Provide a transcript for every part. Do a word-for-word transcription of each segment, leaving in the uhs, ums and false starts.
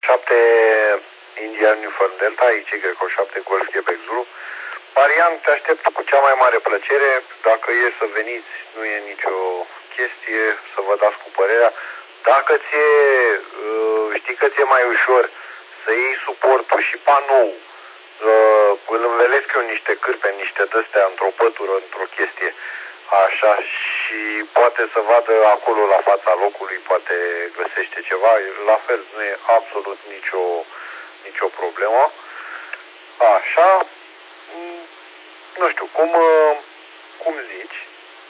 șapte India Uniform Delta, aici Y șapte Golf Quebec Zulu. Marian, te aștept cu cea mai mare plăcere. Dacă e să veniți, nu e nicio chestie, să vă dați cu părerea. Dacă ți-e, știi că ți-e mai ușor să iei suportul și panou, îl învelesc eu niște cârpe, niște dăstea într-o pătură, într-o chestie, așa, și poate să vadă acolo la fața locului, poate găsește ceva, la fel, nu e absolut nicio, nicio problemă. Așa, nu știu, cum, cum zici?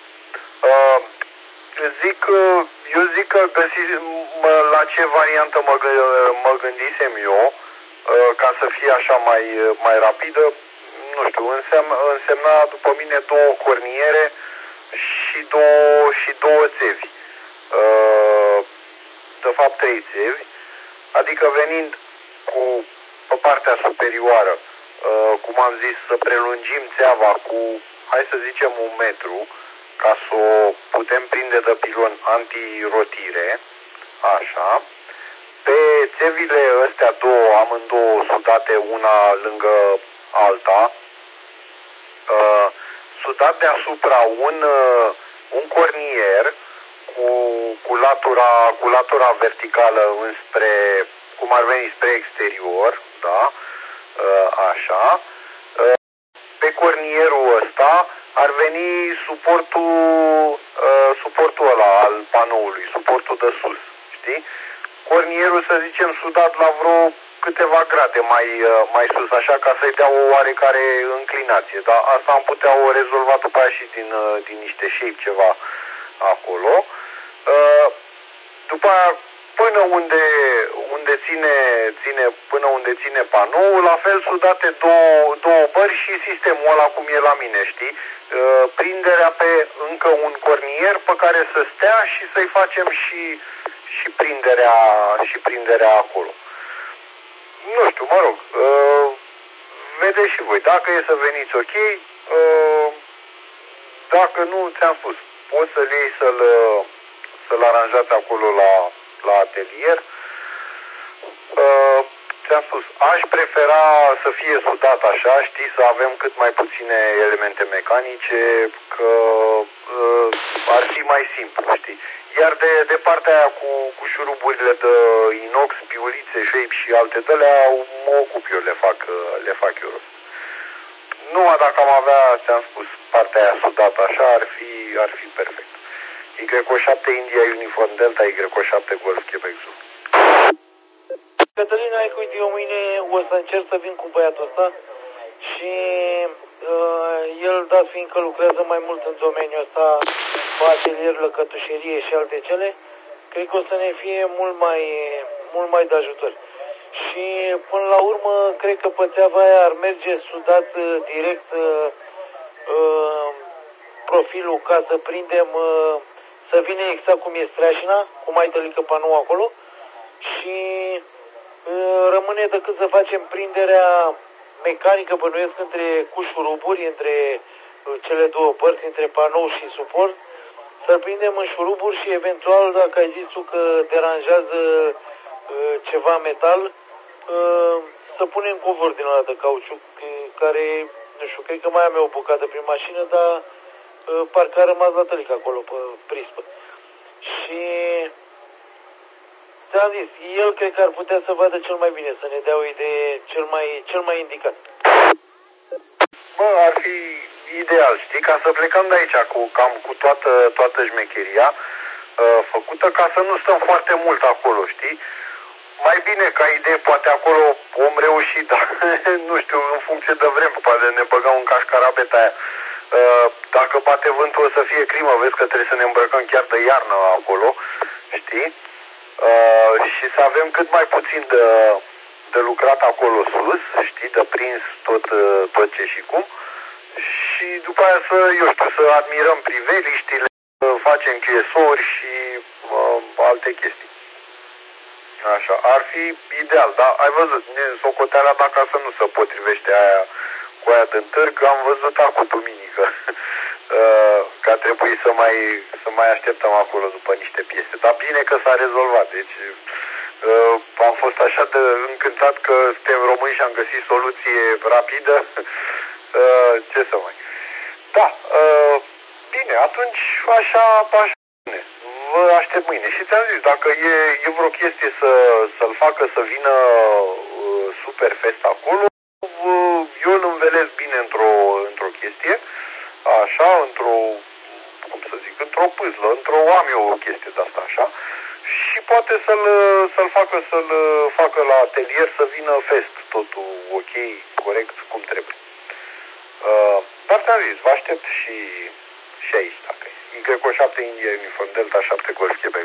Zic, eu zic că găsi, la ce variantă mă, mă gândisem eu, ca să fie așa mai, mai rapidă, nu știu, însemna, însemna după mine două corniere și două, și două țevi. De fapt, trei țevi, adică venind cu pe partea superioară, cum am zis, să prelungim țeava cu, hai să zicem, un metru, ca să o putem prinde de pilon antirotire, așa. Pe țevile astea două, amândouă sudate una lângă alta, uh, sudat deasupra un, uh, un cornier cu, cu, latura, cu latura verticală înspre, cum ar veni, spre exterior, da, uh, așa. Uh, pe cornierul ăsta ar veni suportul, uh, suportul ăla al panoului, suportul de sus, știi? Cornierul, să zicem, sudat la vreo câteva grade mai, uh, mai sus, așa, ca să-i dea o oarecare înclinație, dar asta am putea o rezolva după aia și din, uh, din niște shape ceva acolo. Uh, după aia, până unde, unde ține, ține, până unde ține panoul, la fel sudate două, două bări și sistemul ăla cum e la mine, știi? Uh, prinderea pe încă un cornier pe care să stea și să-i facem și, și, prinderea, și prinderea acolo. Nu știu, mă rog, uh, vedeți și voi, dacă e să veniți, ok, uh, dacă nu, ți-am spus, poți să-l iei să-l, să-l aranjați acolo la, la atelier. Uh, ți-am spus, aș prefera să fie sudat așa, știi, să avem cât mai puține elemente mecanice, că uh, ar fi mai simplu, știi. Iar de, de partea aia cu, cu șuruburile de inox, piulițe, shape și alte de-alea, mă ocup eu, le fac, le fac eu rost. Numai dacă am avea, ți-am spus, partea aia sudată așa, ar fi, ar fi perfect. Y șapte India Uniform Delta, Y șapte Golf Quebec Zulu. Cătălina, ai cu uite, eu mâine o să încerc să vin cu băiatul ăsta și uh, el, dat fiindcă lucrează mai mult în domeniul ăsta, cu atelier, lăcătușerie și alte cele, cred că o să ne fie mult mai, mult mai de ajutor. Și până la urmă, cred că pe țeava aia ar merge sudat uh, direct uh, uh, profilul ca să prindem, uh, să vină exact cum e streașina, cum ai tălică panou acolo și uh, rămâne decât să facem prinderea mecanică, bănuiesc, între cu șuruburi, între uh, cele două părți, între panou și suport, să-l prindem în șuruburi și eventual, dacă ai zis tu că deranjează uh, ceva metal, uh, să punem covor din ăla de cauciuc, care, nu știu, cred că mai am eu o bucată prin mașină, dar uh, parcă a rămas la tălică acolo pe prispă. Și ți-am zis, el cred că ar putea să vadă cel mai bine, să ne dea o idee cel mai, cel mai indicat. Bă, ar fi ideal, știi, ca să plecăm de aici cu, cam cu toată, toată șmecheria uh, făcută, ca să nu stăm foarte mult acolo, știi? Mai bine ca idee, poate acolo om reuși, dar nu știu, în funcție de vreme, poate ne băgăm în cașcarabeta aia. Uh, dacă bate vântul o să fie crimă, vezi că trebuie să ne îmbrăcăm chiar de iarnă acolo, știi? Uh, și să avem cât mai puțin de, de lucrat acolo sus, știi, de prins tot, tot ce și cum. Și după aia să, eu știu, să admirăm priveliștile, să facem chiesori și uh, alte chestii. Așa, ar fi ideal, dar ai văzut, socoteala dacă să nu se potrivește aia cu aia din târg, am văzut acum duminică, că a trebuit să mai, să mai așteptăm acolo după niște piese. Dar bine că s-a rezolvat, deci Uh, am fost așa de încântat că suntem români și am găsit soluție rapidă. Uh, ce să mai... Da, uh, bine, atunci așa, așa bine. Vă aștept mâine. Și ți-am zis, dacă e, e vreo chestie să, să-l facă să vină uh, Superfest acolo, uh, eu îl învelesc bine într-o, într-o chestie, așa, într-o, cum să zic, într-o pâzlă, într-o, am eu o chestie de asta, așa, și poate să-l, să-l facă, să-l facă la atelier să vină fest, totul ok, corect, cum trebuie. Uh, dar ți-am zis, vă aștept și, și aici, dacă e. Y șapte India Uniform Delta șapte Golf Quebec.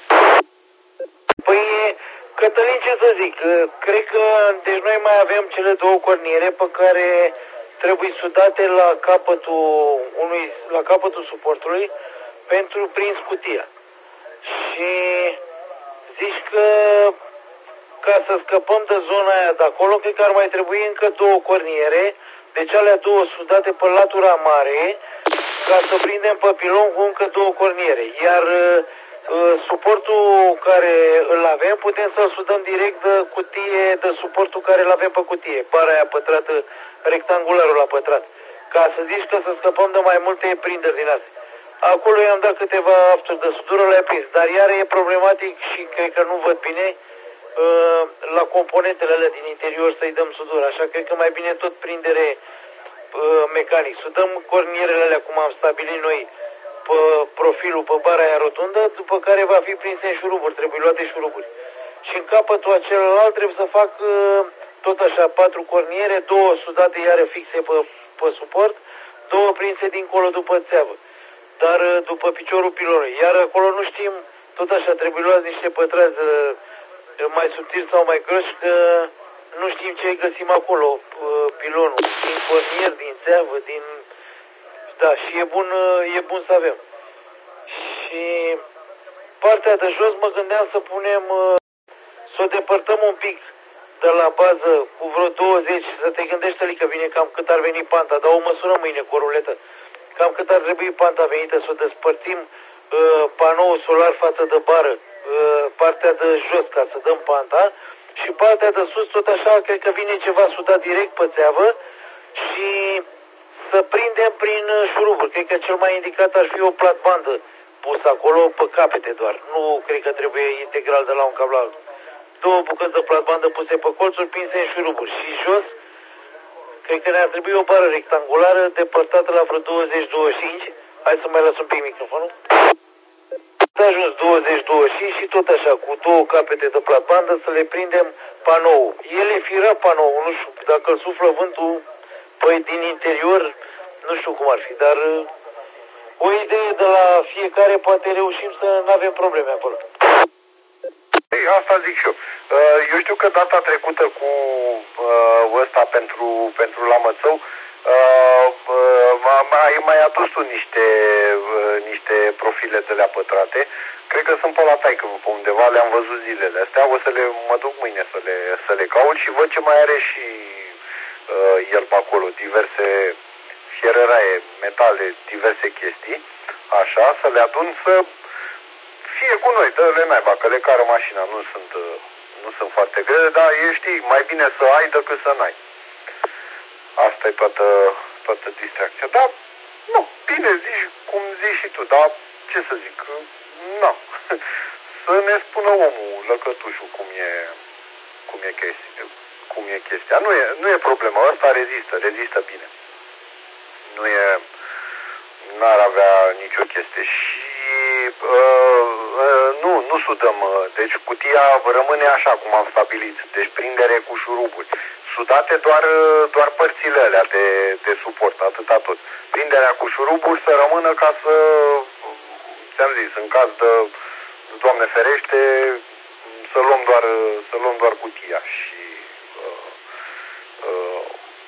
Păi, Cătălin, ce să zic, cred că, deci noi mai avem cele două corniere pe care trebuie sudate la capătul unui, la capătul suportului pentru prins cutia. Și zici că ca să scăpăm de zona aia de acolo, cred că ar mai trebui încă două corniere, deci alea două sudate pe latura mare, ca să prindem pe pilon cu încă două corniere. Iar uh, suportul care îl avem, putem să-l sudăm direct de cutie, de suportul care îl avem pe cutie, bara aia pătrată, rectangularul la pătrat. Ca să zici că să scăpăm de mai multe prinderi din astea. Acolo i-am dat câteva afturi de sudură, le-a prins, dar iar e problematic și cred că nu văd bine uh, la componentele alea din interior să-i dăm sudură, așa cred că mai bine tot prindere uh, mecanic. Sudăm cornierele alea cum am stabilit noi pe profilul, pe bara aia rotundă, după care va fi prins în șuruburi, trebuie luate șuruburi. Și în capătul acelălalt trebuie să fac uh, tot așa patru corniere, două sudate iară fixe pe, pe suport, două prinse dincolo după țeavă, dar după piciorul pilonului. Iar acolo nu știm, tot așa trebuie luați niște pătrați mai subtili sau mai groși, că nu știm ce găsim acolo, pilonul, din cornier, din țeavă, din... Da, și e bun, e bun să avem. Și partea de jos mă gândeam să punem, să o depărtăm un pic de la bază cu vreo douăzeci, să te gândești, Alică, bine cam cât ar veni panta, dar o măsurăm mâine cu o ruletă. Cam cât ar trebui panta venită, să o despărțim uh, panoul solar față de bară, uh, partea de jos ca să dăm panta și partea de sus tot așa, cred că vine ceva sudat direct pe țeavă și să prindem prin șuruburi. Cred că cel mai indicat ar fi o platbandă pusă acolo pe capete doar. Nu cred că trebuie integral de la un cablu la altul. Două bucăți de platbandă puse pe colțuri, pinse în șuruburi și jos cred că ne-ar trebui o bară rectangulară depărtată la vreo douăzeci douăzeci și cinci. Hai să mai las un pic microfonul. De ajuns douăzeci douăzeci și cinci și tot așa, cu două capete de platbandă să le prindem panoul. El e firat panoul, nu știu, dacă îl suflă vântul, păi din interior, nu știu cum ar fi, dar o idee de la fiecare poate reușim să nu avem probleme acolo. Ei, asta zic și eu. Eu știu că data trecută cu uh, ăsta pentru, pentru Lamățău uh, uh, mai, mai adus tu niște, uh, niște profile de alea pătrate. Cred că sunt pe la taică pe undeva, le-am văzut zilele astea. O să le, mă duc mâine să le, să le caut și văd ce mai are și uh, el pe acolo. Diverse fierăraie, metale, diverse chestii. Așa, să le adun să fie cu noi, dă-le naiba, că le cară mașina, nu sunt, nu sunt foarte grele, dar e, știi, mai bine să ai decât să n-ai. Asta e toată, toată distracția. Dar, nu, bine, zici cum zici și tu, dar ce să zic, nu. Să ne spună omul, lăcătușul, cum e, cum e chestia. Cum e chestia. Nu e, nu e problema, ăsta rezistă, rezistă bine. Nu e, n-ar avea nicio chestie. Și uh, uh, nu, nu sudăm. Deci cutia rămâne așa cum am stabilit. Deci prindere cu șuruburi. Sudate doar, doar părțile alea de, de suport, atâta tot. Prinderea cu șuruburi să rămână ca să, ți-am zis, în caz de, Doamne ferește, să luăm doar, să luăm doar cutia și uh, uh,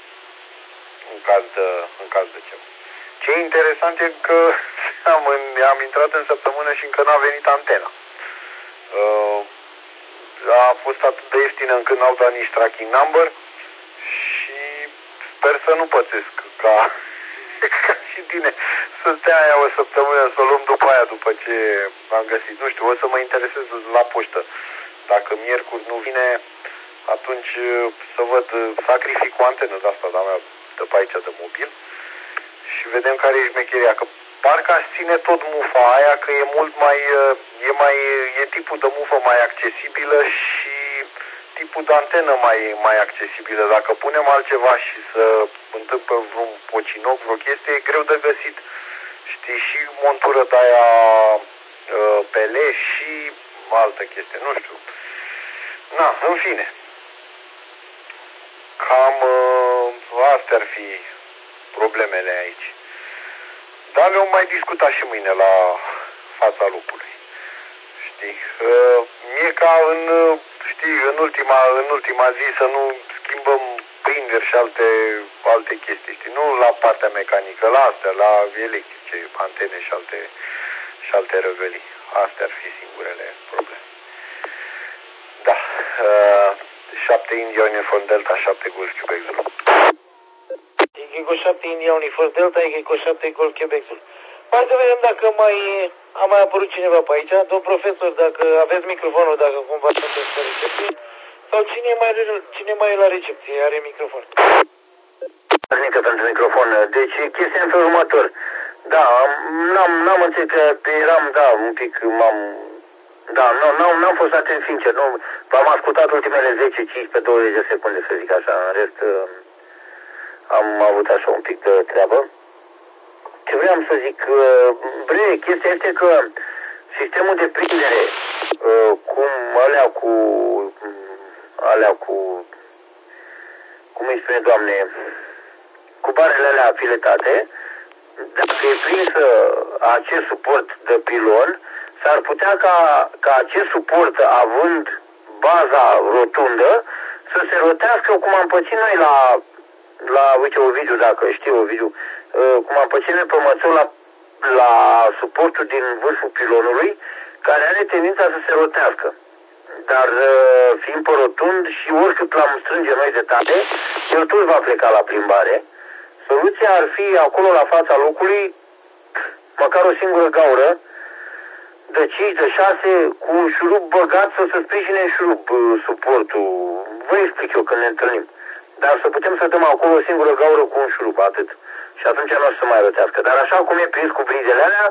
în caz de, în caz de ceva. Ce e interesant e că am, am intrat în săptămână și încă n-a venit antena. Uh, a fost atât de ieftină încât n-au dat nici tracking number și sper să nu pățesc ca, ca și tine să stea aia o săptămână, să o luăm după aia, după ce am găsit. Nu știu, o să mă interesez la poștă Dacă miercuri nu vine, atunci să văd, sacrific o antenă de asta, dar mea, de pe aici, de mobil, și vedem care e șmecheria, că parcă aș ține tot mufa aia, că e mult mai, e mai, e tipul de mufă mai accesibilă și tipul de antenă mai, mai accesibilă. Dacă punem altceva și să întâmplă vreun pocinoc, vreo chestie, e greu de găsit. Știi, și montură de aia pele și altă chestie, nu știu. Na, în fine. Cam astea ar fi problemele aici. Dar le-om mai discuta și mâine la fața locului. Știi? Mie ca în, știi, în ultima, în ultima zi să nu schimbăm prinderi și alte, alte chestii, știi? Nu la partea mecanică, la astea, la electrice, antene și alte, și alte răgălii. Astea ar fi singurele probleme. Da. șapte India Uniform Delta, șapte Golf Quebec Zulu. Echo șapte India Uniform Delta, Echo șapte Golf Quebec Zulu. Hai să vedem dacă mai a mai apărut cineva pe aici. Domn profesor, dacă aveți microfonul, dacă cumva sunteți pe recepție, sau cine mai, cine mai e la recepție, are microfon. Nică pentru microfon. Deci chestia în felul următor. Da, n-am, n-am înțeles că eram, da, un pic m-am... Da, n-am, n-am fost atent sincer. Nu, v-am ascultat ultimele zece, cincisprezece, douăzeci de secunde, să zic așa. În rest am avut așa un pic de treabă. Ce vreau să zic, bre, chestia este că sistemul de prindere, cum alea cu, alea cu, cum îi spune, Doamne, cu barele alea filetate, dacă e prins acest suport de pilon, s-ar putea ca, ca acest suport, având baza rotundă, să se rotească cum am pățit noi la, la uite, Ovidiu, dacă știi, Ovidiu, cum am pățit noi pe mățul la, la suportul din vârful pilonului, care are tendința să se rotească. Dar fiind pe rotund și oricât l-am strânge noi de tare, el tot va pleca la plimbare. Soluția ar fi acolo la fața locului, măcar o singură gaură, de cinci, de șase, cu un șurub băgat să se sprijine în șurub suportul. Vă explic eu când ne întâlnim. Dar să putem să dăm acolo o singură gaură cu un șurub, atât. Și atunci nu o să mai rotească. Dar așa cum e prins cu brizele alea,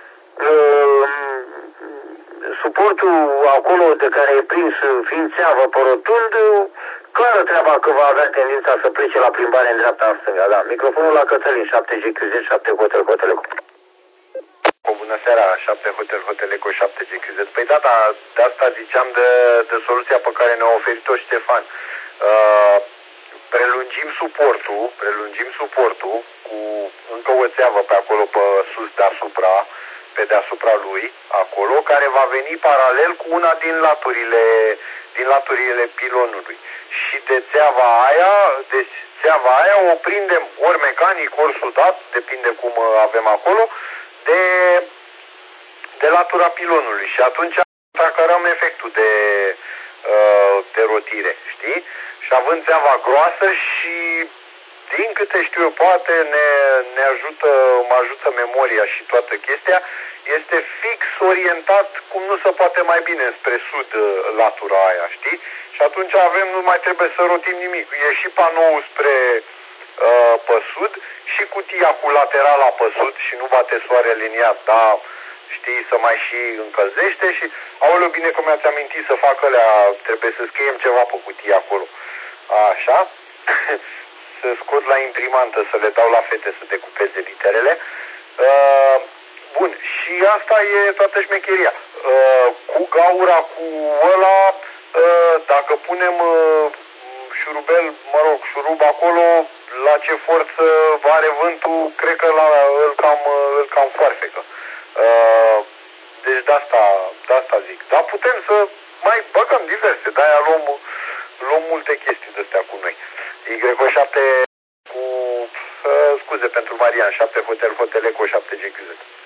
suportul acolo de care e prins fiind țeavă pe rotund, clară treaba că va avea tendința să plece la plimbare în dreapta, în stânga. Da, microfonul la Cătălin, șapte G Q Z, șapte Hotel, Hotel Eco. Bună seara, șapte Hotel, Hotel Eco, șapte G Q Z. Păi da, da, de asta ziceam de, de soluția pe care ne-a oferit-o Ștefan. Uh, prelungim suportul, prelungim suportul cu încă o țeavă pe acolo, pe sus, deasupra, pe deasupra lui, acolo, care va veni paralel cu una din laturile, din laturile pilonului. Și de țeava aia, de țeava aia o prindem ori mecanic, ori sudat, depinde cum avem acolo, de, de latura pilonului. Și atunci tracărăm efectul de, de rotire, știi? Și având țeava groasă și, din câte știu eu, poate ne, ne ajută, mă ajută memoria și toată chestia, este fix orientat cum nu se poate mai bine spre sud latura aia, știi? Și atunci avem, nu mai trebuie să rotim nimic. E și panoul spre uh, pe sud și cutia cu laterala pe sud și nu bate soare liniat, da, știi, să mai și încălzește și, aoleu, bine că mi-ați amintit să fac alea, trebuie să scriem ceva pe cutie acolo. Așa, să scot la imprimantă, să le dau la fete să decupeze literele. Uh, bun, și asta e toată șmecheria. Uh, cu gaura, cu ăla, uh, dacă punem uh, șurubel, mă rog, șurub acolo, la ce forță are vântul, cred că la, îl cam, îl cam foarfecă. Uh, deci de asta, de asta zic. Dar putem să mai băgăm diverse, de-aia luăm, luăm multe chestii de-astea cu noi. Y șapte cu, uh, scuze pentru Marian, șapte Hotel, Hotel Eco, șapte G Q Z.